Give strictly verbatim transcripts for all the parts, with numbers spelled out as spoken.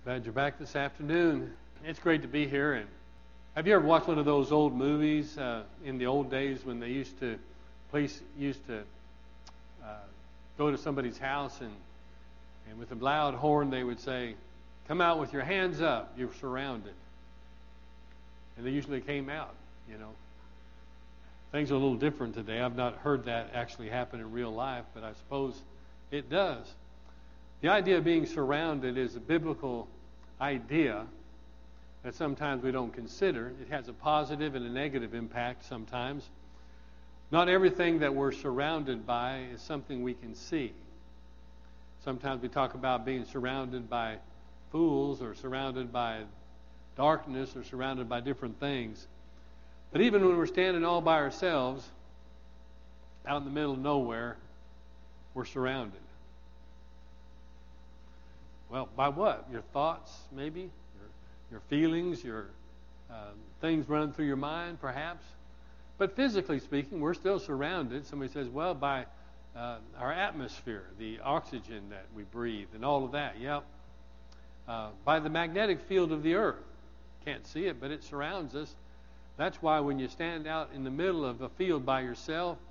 Glad you're back this afternoon. It's great to be here. And have you ever watched one of those old movies uh, in the old days when they used to, police used to uh, go to somebody's house and and with a loud horn they would say, "Come out with your hands up, you're surrounded." And they usually came out, you know. Things are a little different today. I've not heard that actually happen in real life, but I suppose it does. The idea of being surrounded is a biblical idea that sometimes we don't consider. It has a positive and a negative impact sometimes. Not everything that we're surrounded by is something we can see. Sometimes we talk about being surrounded by fools or surrounded by darkness or surrounded by different things. But even when we're standing all by ourselves, out in the middle of nowhere, we're surrounded. Well, by what? Your thoughts, maybe? Your, your feelings, your uh, things running through your mind, perhaps? But physically speaking, we're still surrounded. Somebody says, well, by uh, our atmosphere, the oxygen that we breathe, and all of that. Yep. Uh, by the magnetic field of the earth. Can't see it, but it surrounds us. That's why when you stand out in the middle of a field by yourself,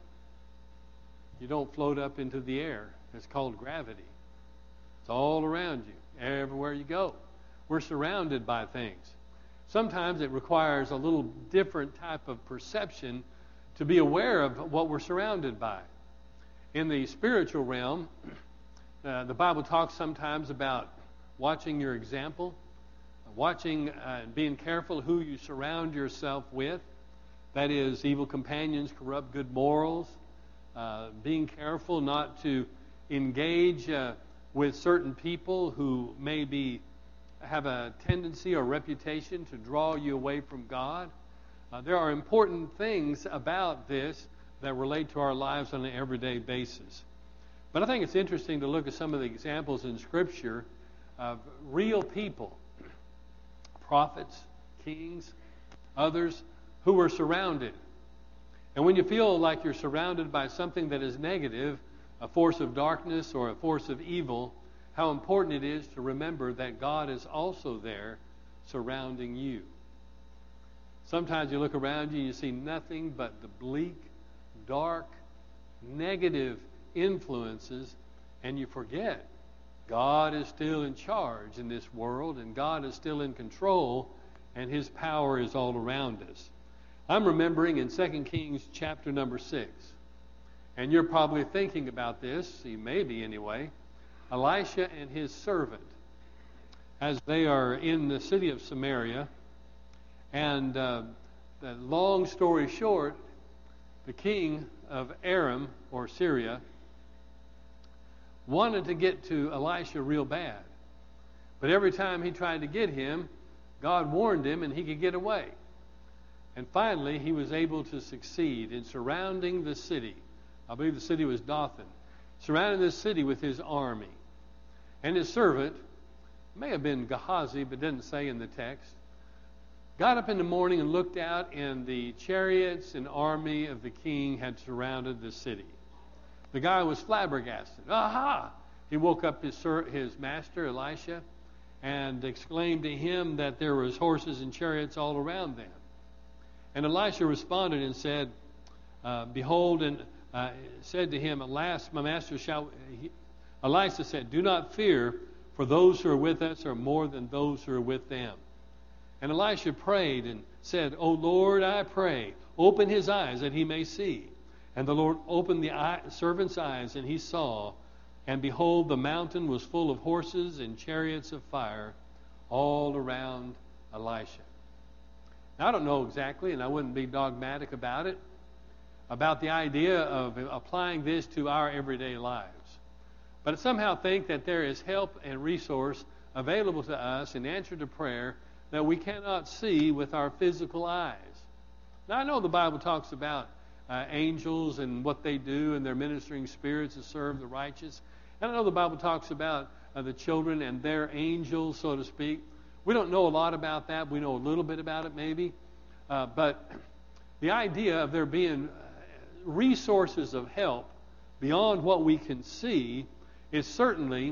you don't float up into the air. It's called gravity. It's all around you, everywhere you go. We're surrounded by things. Sometimes it requires a little different type of perception to be aware of what we're surrounded by. In the spiritual realm, uh, the Bible talks sometimes about watching your example, watching uh, and being careful who you surround yourself with. That is, evil companions corrupt good morals. Uh, being careful not to engage uh, with certain people who maybe have a tendency or reputation to draw you away from God. Uh, there are important things about this that relate to our lives on an everyday basis. But I think it's interesting to look at some of the examples in Scripture of real people, prophets, kings, others who were surrounded. And when you feel like you're surrounded by something that is negative, a force of darkness or a force of evil, how important it is to remember that God is also there surrounding you. Sometimes you look around you and you see nothing but the bleak, dark, negative influences, and you forget God is still in charge in this world, and God is still in control, and His power is all around us. I'm remembering in Second Kings chapter number six, and you're probably thinking about this, you may be anyway, Elisha and his servant, as they are in the city of Samaria, and uh, the long story short, the king of Aram, or Syria, wanted to get to Elisha real bad. But every time he tried to get him, God warned him and he could get away. And finally, he was able to succeed in surrounding the city. I believe the city was Dothan. Surrounding this city with his army. And his servant, may have been Gehazi, but didn't say in the text, got up in the morning and looked out, and the chariots and army of the king had surrounded the city. The guy was flabbergasted. Aha! He woke up his sir, his master, Elisha, and exclaimed to him that there was horses and chariots all around them. And Elisha responded and said, uh, Behold, and uh, said to him, Alas, my master shall... He, Elisha said, Do not fear, for those who are with us are more than those who are with them. And Elisha prayed and said, O Lord, I pray, open his eyes that he may see. And the Lord opened the eye, servant's eyes, and he saw, and behold, the mountain was full of horses and chariots of fire all around Elisha. Now, I don't know exactly, and I wouldn't be dogmatic about it, about the idea of applying this to our everyday lives. But I somehow think that there is help and resource available to us in answer to prayer that we cannot see with our physical eyes. Now, I know the Bible talks about uh, angels and what they do and their ministering spirits to serve the righteous. And I know the Bible talks about uh, the children and their angels, so to speak. We don't know a lot about that. We know a little bit about it maybe. Uh, but the idea of there being resources of help beyond what we can see is certainly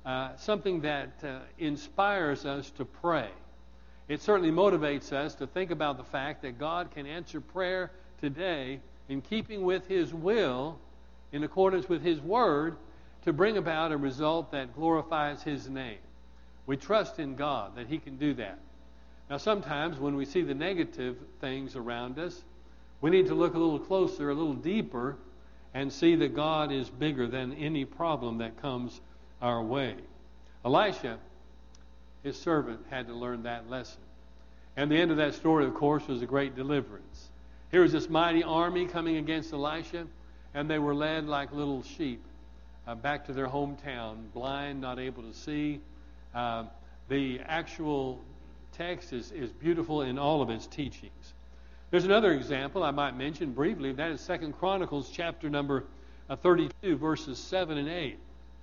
uh, something that uh, inspires us to pray. It certainly motivates us to think about the fact that God can answer prayer today in keeping with His will, in accordance with His Word, to bring about a result that glorifies His name. We trust in God that He can do that. Now, sometimes when we see the negative things around us, we need to look a little closer, a little deeper, and see that God is bigger than any problem that comes our way. Elisha, his servant, had to learn that lesson. And the end of that story, of course, was a great deliverance. Here was this mighty army coming against Elisha, and they were led like little sheep uh, back to their hometown, blind, not able to see. Uh, the actual text is, is beautiful in all of its teachings. There's another example I might mention briefly. That is Second Chronicles chapter number uh, thirty-two, verses seven and eight.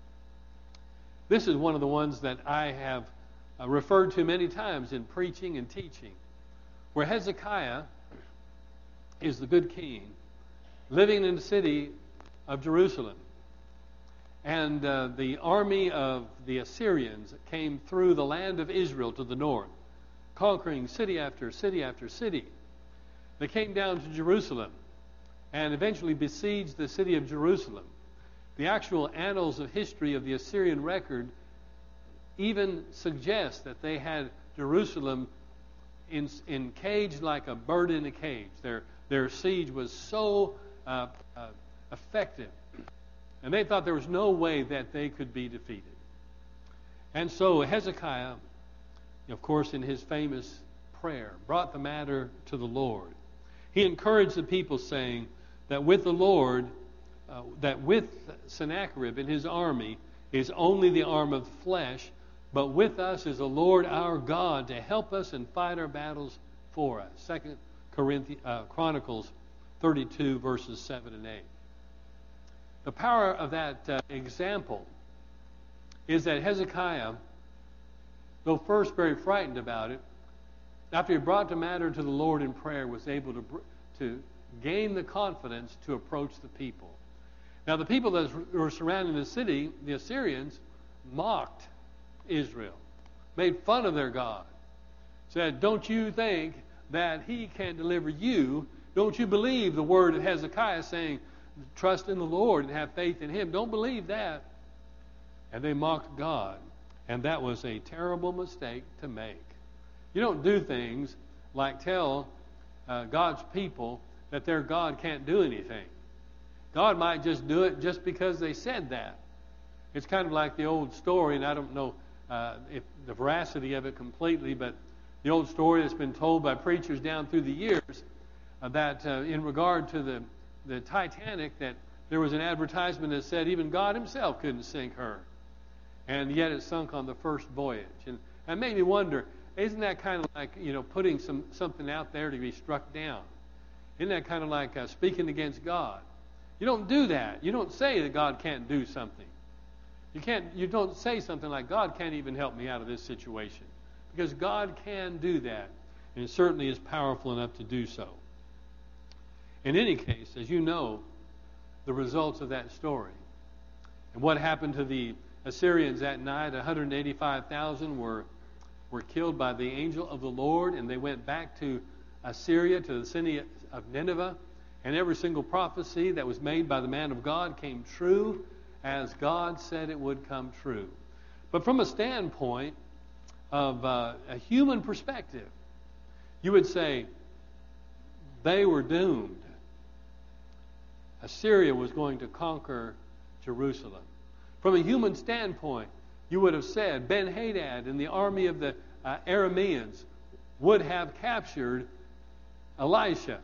This is one of the ones that I have uh, referred to many times in preaching and teaching, where Hezekiah is the good king living in the city of Jerusalem. And uh, the army of the Assyrians came through the land of Israel to the north, conquering city after city after city. They came down to Jerusalem and eventually besieged the city of Jerusalem. The actual annals of history of the Assyrian record even suggest that they had Jerusalem in, encaged like a bird in a cage. Their, their siege was so uh, uh, effective. And they thought there was no way that they could be defeated. And so Hezekiah, of course, in his famous prayer, brought the matter to the Lord. He encouraged the people, saying that with the Lord, uh, that with Sennacherib and his army is only the arm of the flesh, but with us is the Lord our God to help us and fight our battles for us. Second Corinthians, uh, Chronicles thirty-two, verses seven and eight. The power of that uh, example is that Hezekiah, though first very frightened about it, after he brought the matter to the Lord in prayer, was able to, to gain the confidence to approach the people. Now, the people that were surrounding the city, the Assyrians, mocked Israel, made fun of their God, said, "Don't you think that He can deliver you? Don't you believe the word of Hezekiah saying, trust in the Lord and have faith in Him? Don't believe that." And they mocked God. And that was a terrible mistake to make. You don't do things like tell uh, God's people that their God can't do anything. God might just do it just because they said that. It's kind of like the old story, and I don't know uh, if the veracity of it completely, but the old story that's been told by preachers down through the years uh, that uh, in regard to the, the Titanic, that there was an advertisement that said even God Himself couldn't sink her. And yet it sunk on the first voyage. And it made me wonder, isn't that kind of like, you know, putting some something out there to be struck down? Isn't that kind of like uh, speaking against God? You don't do that. You don't say that God can't do something. You can't. You don't say something like, God can't even help me out of this situation. Because God can do that. And it certainly is powerful enough to do so. In any case, as you know, the results of that story and what happened to the Assyrians that night, one hundred eighty-five thousand were, were killed by the angel of the Lord, and they went back to Assyria, to the city of Nineveh, and every single prophecy that was made by the man of God came true as God said it would come true. But from a standpoint of uh, a human perspective, you would say they were doomed. Assyria was going to conquer Jerusalem. From a human standpoint, you would have said Ben-Hadad and the army of the uh, Arameans would have captured Elisha.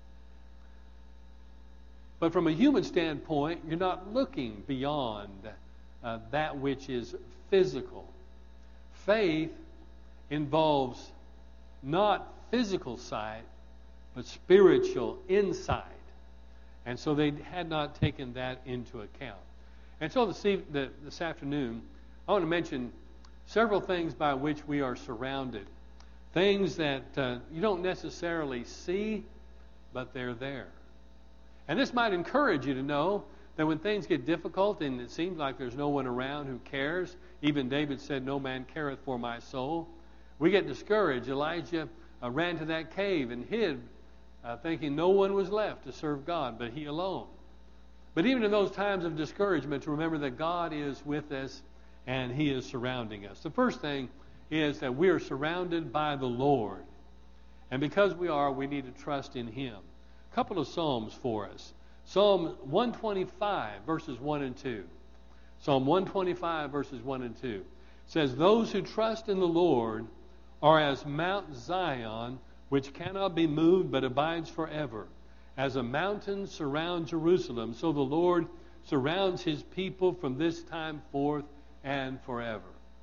But from a human standpoint, you're not looking beyond uh, that which is physical. Faith involves not physical sight, but spiritual insight. And so they had not taken that into account. And so this, eve- the, this afternoon, I want to mention several things by which we are surrounded. Things that uh, you don't necessarily see, but they're there. And this might encourage you to know that when things get difficult and it seems like there's no one around who cares, even David said, no man careth for my soul, we get discouraged. Elijah uh, ran to that cave and hid, uh, thinking no one was left to serve God but he alone. But even in those times of discouragement, to remember that God is with us and he is surrounding us. The first thing is that we are surrounded by the Lord. And because we are, we need to trust in him. A couple of Psalms for us. Psalm one twenty-five, verses one and two. Psalm one twenty-five, verses one and two says, those who trust in the Lord are as Mount Zion, which cannot be moved but abides forever. As a mountain surrounds Jerusalem, so the Lord surrounds his people from this time forth and forever.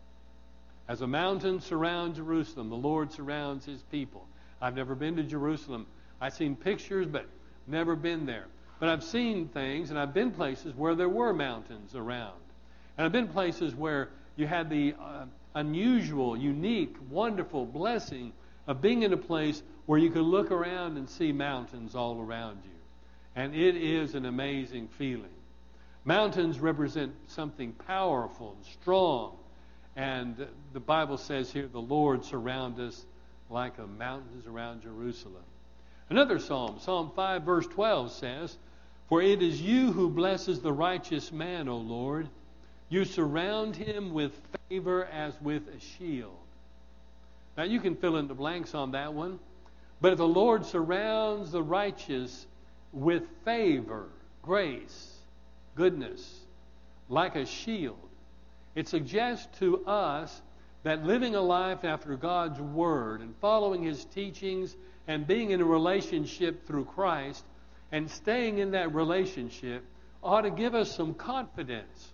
As a mountain surrounds Jerusalem, the Lord surrounds his people. I've never been to Jerusalem. I've seen pictures, but never been there. But I've seen things, and I've been places where there were mountains around. And I've been places where you had the uh, unusual, unique, wonderful blessing of being in a place where you could look around and see mountains all around you. And it is an amazing feeling. Mountains represent something powerful and strong. And the Bible says here, the Lord surrounds us like a mountains around Jerusalem. Another psalm, Psalm five, verse twelve says, for it is you who blesses the righteous man, O Lord. You surround him with favor as with a shield. Now you can fill in the blanks on that one. But the Lord surrounds the righteous with favor, grace, goodness, like a shield. It suggests to us that living a life after God's Word and following his teachings and being in a relationship through Christ and staying in that relationship ought to give us some confidence,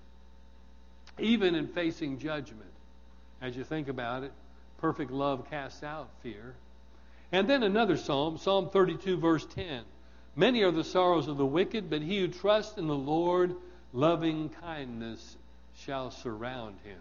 even in facing judgment. As you think about it, perfect love casts out fear. And then another psalm, Psalm thirty-two, verse ten. Many are the sorrows of the wicked, but he who trusts in the Lord, loving kindness shall surround him.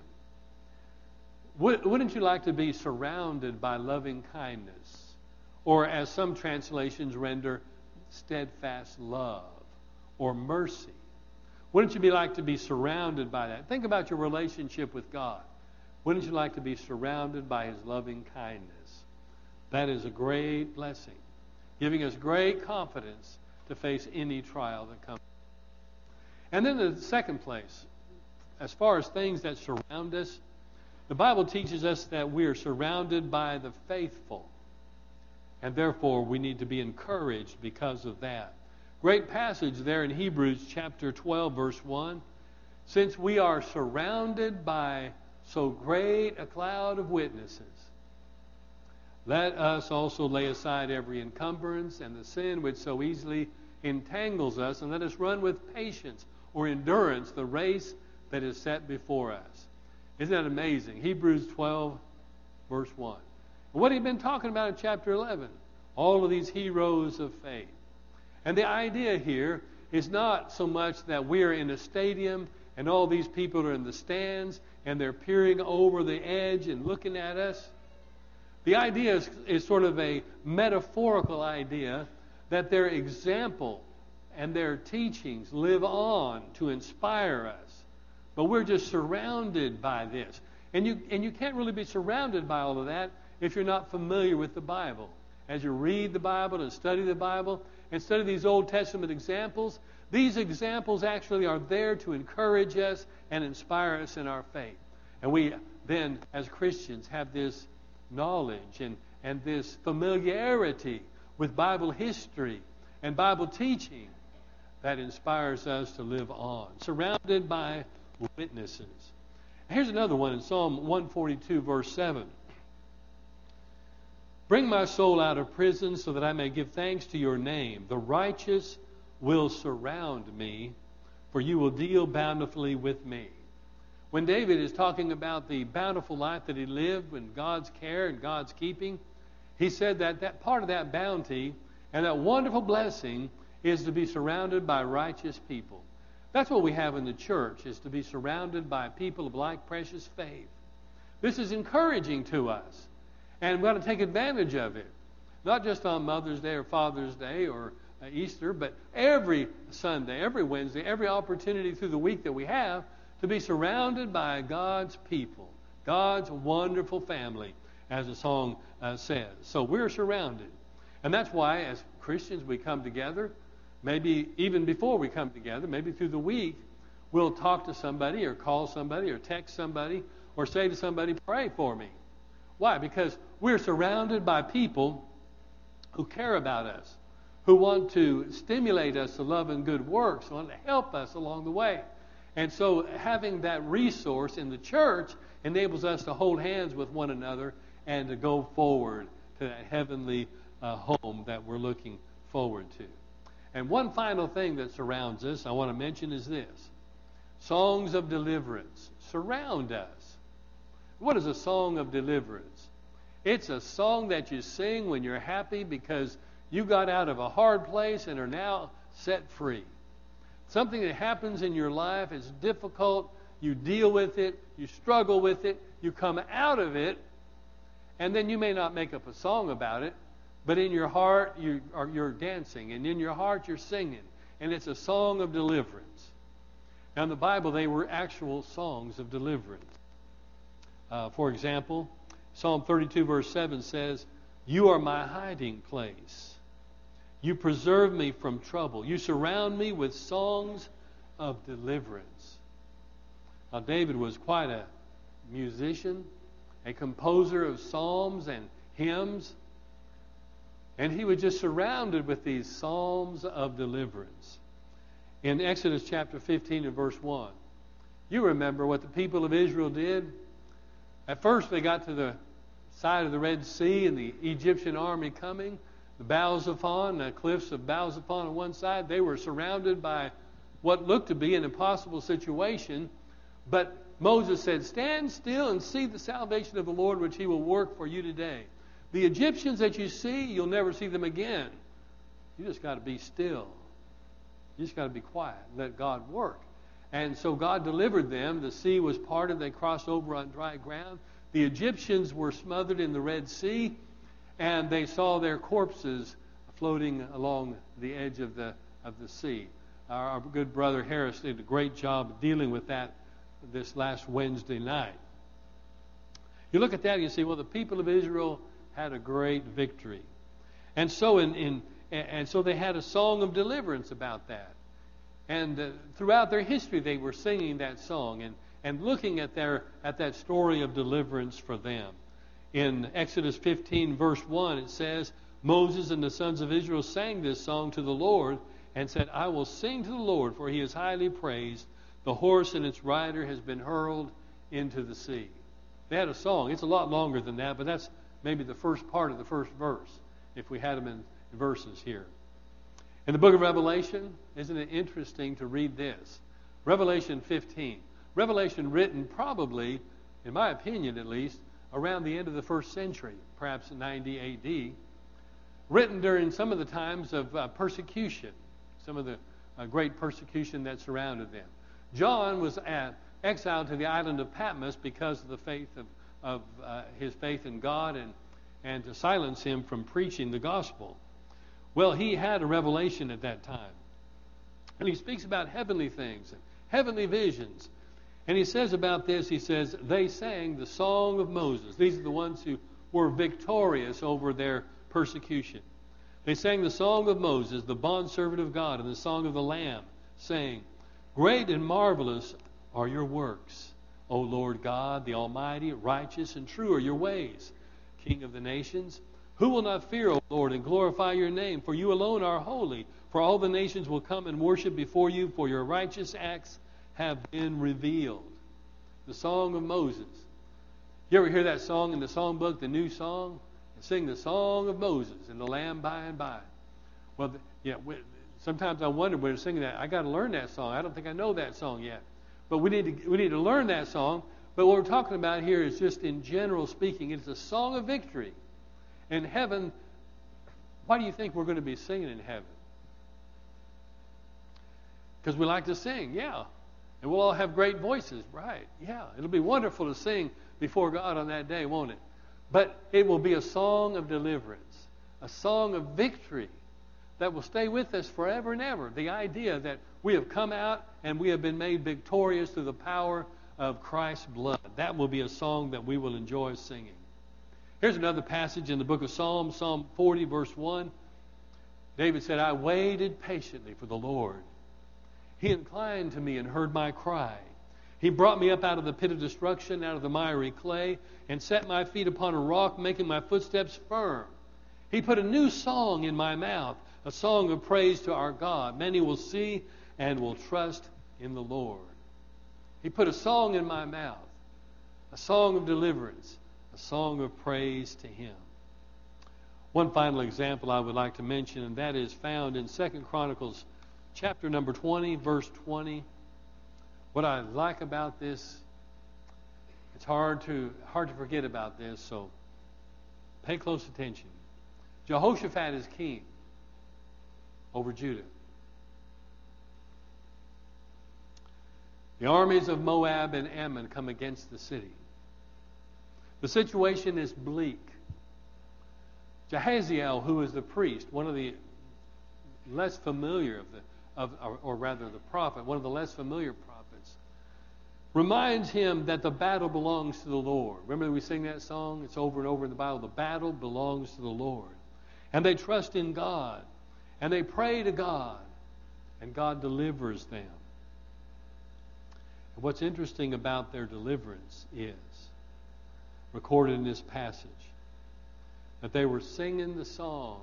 Wouldn't you like to be surrounded by loving kindness? Or as some translations render, steadfast love or mercy. Wouldn't you be like to be surrounded by that? Think about your relationship with God. Wouldn't you like to be surrounded by his loving kindness? That is a great blessing, giving us great confidence to face any trial that comes. And then the second place, as far as things that surround us, the Bible teaches us that we are surrounded by the faithful. And therefore, we need to be encouraged because of that. Great passage there in Hebrews chapter twelve, verse one. Since we are surrounded by so great a cloud of witnesses, let us also lay aside every encumbrance and the sin which so easily entangles us, and let us run with patience or endurance the race that is set before us. Isn't that amazing? Hebrews twelve, verse one. What have you been talking about in chapter eleven? All of these heroes of faith. And the idea here is not so much that we're in a stadium and all these people are in the stands and they're peering over the edge and looking at us. The idea is, is sort of a metaphorical idea that their example and their teachings live on to inspire us. But we're just surrounded by this. And you, and you can't really be surrounded by all of that if you're not familiar with the Bible. As you read the Bible and study the Bible and study these Old Testament examples, these examples actually are there to encourage us and inspire us in our faith. And we then, as Christians, have this knowledge and, and this familiarity with Bible history and Bible teaching that inspires us to live on, surrounded by witnesses. Here's another one in Psalm one forty-two, verse seven. Bring my soul out of prison so that I may give thanks to your name. The righteous will surround me, for you will deal bountifully with me. When David is talking about the bountiful life that he lived in God's care and God's keeping, he said that, that part of that bounty and that wonderful blessing is to be surrounded by righteous people. That's what we have in the church, is to be surrounded by people of like precious faith. This is encouraging to us, and we ought to take advantage of it. Not just on Mother's Day or Father's Day or uh, Easter, but every Sunday, every Wednesday, every opportunity through the week that we have to be surrounded by God's people, God's wonderful family, as the song uh, says. So we're surrounded. And that's why, as Christians, we come together. Maybe even before we come together, maybe through the week, we'll talk to somebody or call somebody or text somebody or say to somebody, pray for me. Why? Because we're surrounded by people who care about us, who want to stimulate us to love and good works, who want to help us along the way. And so having that resource in the church enables us to hold hands with one another and to go forward to that heavenly uh, home that we're looking forward to. And one final thing that surrounds us I want to mention is this. Songs of deliverance surround us. What is a song of deliverance? It's a song that you sing when you're happy because you got out of a hard place and are now set free. Something that happens in your life is difficult. You deal with it. You struggle with it. You come out of it. And then you may not make up a song about it, but in your heart you are, you're dancing. And in your heart you're singing. And it's a song of deliverance. Now in the Bible they were actual songs of deliverance. Uh, for example, Psalm thirty-two verse seven says, "You are my hiding place. You preserve me from trouble. You surround me with songs of deliverance." Now, David was quite a musician, a composer of psalms and hymns, and he was just surrounded with these psalms of deliverance. In Exodus chapter fifteen and verse one, you remember what the people of Israel did. At first, they got to the side of the Red Sea and the Egyptian army coming. The Baal-zephon, the cliffs of Baal-zephon on one side, they were surrounded by what looked to be an impossible situation. But Moses said, "Stand still and see the salvation of the Lord, which he will work for you today. The Egyptians that you see, you'll never see them again. You just got to be still. You just got to be quiet. Let God work." And so God delivered them. The sea was parted. They crossed over on dry ground. The Egyptians were smothered in the Red Sea, and they saw their corpses floating along the edge of the of the sea. Our, our good brother Harris did a great job dealing with that this last Wednesday night. You look at that and you see, well, the people of Israel had a great victory. And so in, in and so they had a song of deliverance about that. And uh, throughout their history, they were singing that song and, and looking at their at that story of deliverance for them. In Exodus fifteen, verse one, it says, "Moses and the sons of Israel sang this song to the Lord and said, 'I will sing to the Lord, for he is highly praised. The horse and its rider has been hurled into the sea.'" They had a song. It's a lot longer than that, but that's maybe the first part of the first verse, if we had them in verses here. In the book of Revelation, isn't it interesting to read this? Revelation fifteen. Revelation written probably, in my opinion at least, around the end of the first century, perhaps ninety A D, written during some of the times of uh, persecution, some of the uh, great persecution that surrounded them. John was at, exiled to the island of Patmos because of the faith of, of uh, his faith in God and, and to silence him from preaching the gospel. Well, he had a revelation at that time. And he speaks about heavenly things and heavenly visions. And he says about this, he says, they sang the song of Moses. These are the ones who were victorious over their persecution. They sang the song of Moses, the bondservant of God, and the song of the Lamb, saying, "Great and marvelous are your works, O Lord God, the Almighty, righteous and true are your ways, King of the nations. Who will not fear, O Lord, and glorify your name? For you alone are holy. For all the nations will come and worship before you, for your righteous acts have been revealed." The song of Moses. You ever hear that song in the songbook, the new song? And sing the song of Moses and the Lamb by and by. Well, yeah, we, sometimes I wonder when they're singing that, I got to learn that song. I don't think I know that song yet. But we need to we need to learn that song. But what we're talking about here is just in general speaking, it's a song of victory. In heaven, why do you think we're going to be singing in heaven? Because we like to sing, yeah. And we'll all have great voices, right? Yeah, it'll be wonderful to sing before God on that day, won't it? But it will be a song of deliverance, a song of victory, that will stay with us forever and ever. The idea that we have come out and we have been made victorious through the power of Christ's blood. That will be a song that we will enjoy singing. Here's another passage in the book of Psalms, Psalm forty, verse one. David said, I waited patiently for the Lord. He inclined to me and heard my cry. He brought me up out of the pit of destruction, out of the miry clay, and set my feet upon a rock, making my footsteps firm. He put a new song in my mouth, a song of praise to our God. Many will see and will trust in the Lord. He put a song in my mouth, a song of deliverance, a song of praise to Him. One final example I would like to mention, and that is found in Second Chronicles chapter number twenty, verse twenty. What I like about this, it's hard to hard to forget about this, so pay close attention. Jehoshaphat is king over Judah. The armies of Moab and Ammon come against the city. The situation is bleak. Jahaziel, who is the priest, one of the less familiar of the, of, or, or rather the prophet, one of the less familiar prophets, reminds him that the battle belongs to the Lord. Remember we sing that song? It's over and over in the Bible. The battle belongs to the Lord. And they trust in God. And they pray to God. And God delivers them. And what's interesting about their deliverance is, recorded in this passage, that they were singing the song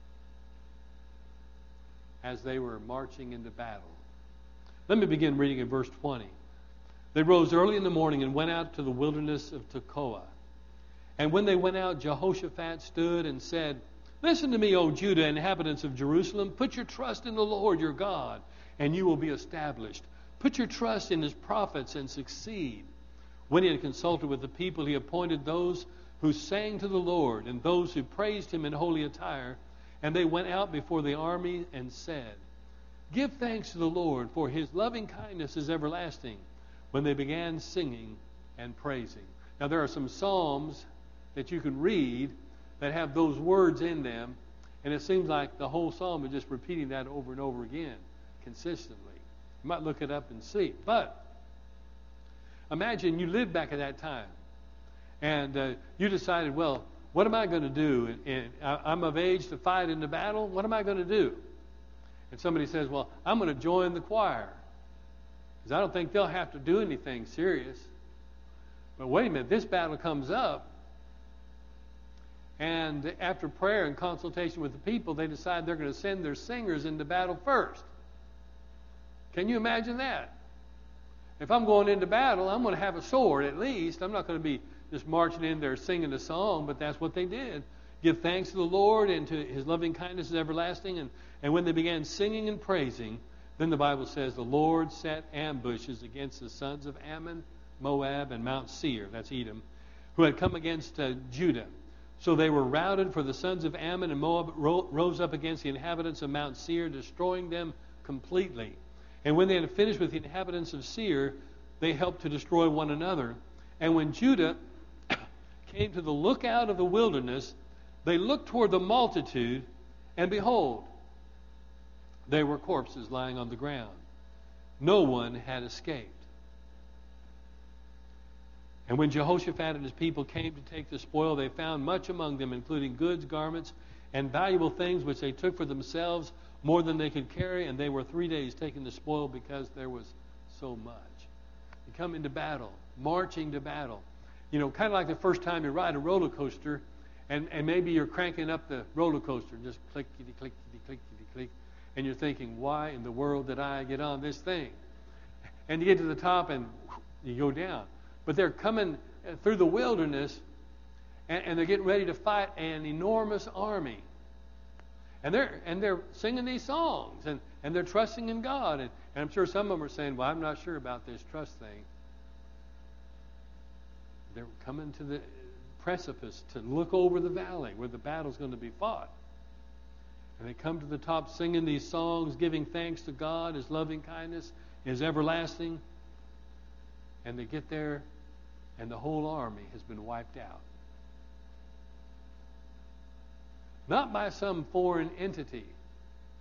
as they were marching into battle. Let me begin reading in verse twenty. They rose early in the morning and went out to the wilderness of Tekoa. And when they went out, Jehoshaphat stood and said, Listen to me, O Judah, inhabitants of Jerusalem. Put your trust in the Lord your God, and you will be established. Put your trust in His prophets and succeed. When he had consulted with the people, he appointed those who sang to the Lord and those who praised Him in holy attire. And they went out before the army and said, Give thanks to the Lord, for His loving kindness is everlasting. When they began singing and praising. Now there are some psalms that you can read that have those words in them, and it seems like the whole psalm is just repeating that over and over again consistently. You might look it up and see. But imagine you lived back at that time, and uh, you decided, well, what am I going to do? And, and I, I'm of age to fight in the battle. What am I going to do? And somebody says, well, I'm going to join the choir. Because I don't think they'll have to do anything serious. But wait a minute, this battle comes up, and after prayer and consultation with the people, they decide they're going to send their singers into battle first. Can you imagine that? If I'm going into battle, I'm going to have a sword at least. I'm not going to be just marching in there singing a song, but that's what they did. Give thanks to the Lord, and to His loving kindness is everlasting. And, and when they began singing and praising, then the Bible says the Lord set ambushes against the sons of Ammon, Moab, and Mount Seir, that's Edom, who had come against uh, Judah. So they were routed, for the sons of Ammon and Moab ro- rose up against the inhabitants of Mount Seir, destroying them completely. And when they had finished with the inhabitants of Seir, they helped to destroy one another. And when Judah came to the lookout of the wilderness, they looked toward the multitude, and behold, they were corpses lying on the ground. No one had escaped. And when Jehoshaphat and his people came to take the spoil, they found much among them, including goods, garments, and valuable things which they took for themselves, more than they could carry, and they were three days taking the spoil because there was so much. You come into battle, marching to battle. You know, kind of like the first time you ride a roller coaster, and, and maybe you're cranking up the roller coaster, just clickety, clickety, clickety, click, and you're thinking, why in the world did I get on this thing? And you get to the top and you go down. But they're coming through the wilderness, and, and they're getting ready to fight an enormous army. And they're and they're singing these songs, and, and they're trusting in God. And, and I'm sure some of them are saying, well, I'm not sure about this trust thing. They're coming to the precipice to look over the valley where the battle's going to be fought. And they come to the top singing these songs, giving thanks to God. His loving kindness is everlasting. And they get there, and the whole army has been wiped out. Not by some foreign entity,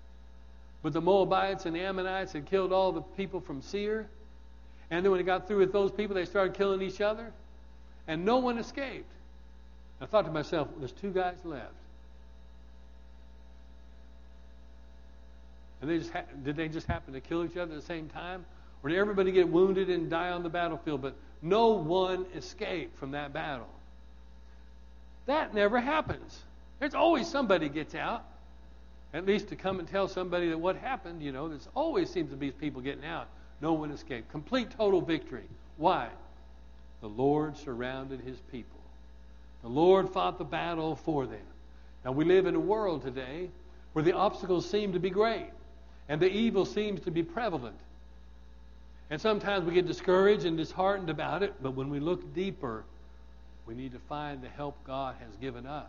with the Moabites and the Ammonites had killed all the people from Seir. And then when they got through with those people, they started killing each other. And no one escaped. I thought to myself, there's two guys left. And they just ha- did they just happen to kill each other at the same time? Or did everybody get wounded and die on the battlefield? But no one escaped from that battle. That never happens. There's always somebody gets out. At least to come and tell somebody that what happened, you know, there's always seems to be people getting out. No one escaped. Complete, total victory. Why? The Lord surrounded his people. The Lord fought the battle for them. Now, we live in a world today where the obstacles seem to be great and the evil seems to be prevalent. And sometimes we get discouraged and disheartened about it, but when we look deeper, we need to find the help God has given us.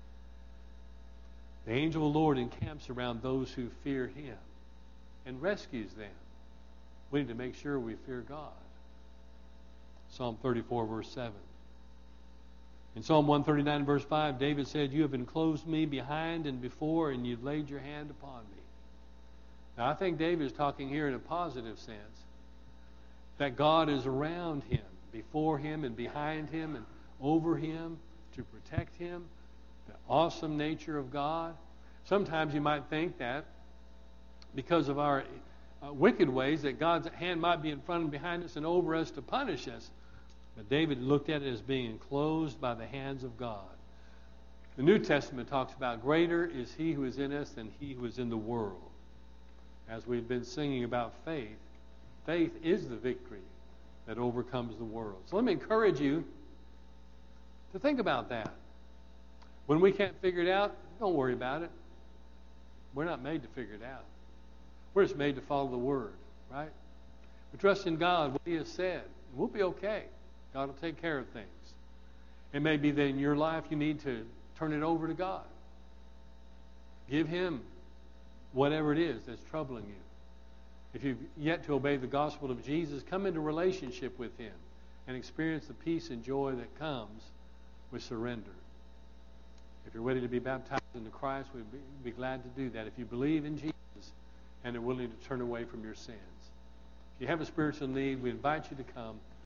The angel of the Lord encamps around those who fear him and rescues them. We need to make sure we fear God. Psalm thirty-four, verse seven. In Psalm one thirty-nine, verse five, David said, "You have enclosed me behind and before, and you've laid your hand upon me." Now, I think David is talking here in a positive sense, that God is around him, before him and behind him and over him to protect him. The awesome nature of God. Sometimes you might think that because of our uh, wicked ways that God's hand might be in front and behind us and over us to punish us. But David looked at it as being enclosed by the hands of God. The New Testament talks about greater is he who is in us than he who is in the world. As we've been singing about faith, faith is the victory that overcomes the world. So let me encourage you to think about that. When we can't figure it out, don't worry about it. We're not made to figure it out. We're just made to follow the Word, right? We trust in God, what He has said, and we'll be okay. God will take care of things. It may be that in your life you need to turn it over to God. Give Him whatever it is that's troubling you. If you've yet to obey the gospel of Jesus, come into relationship with Him and experience the peace and joy that comes with surrender. If you're ready to be baptized into Christ, we'd be, be glad to do that. If you believe in Jesus and are willing to turn away from your sins. If you have a spiritual need, we invite you to come.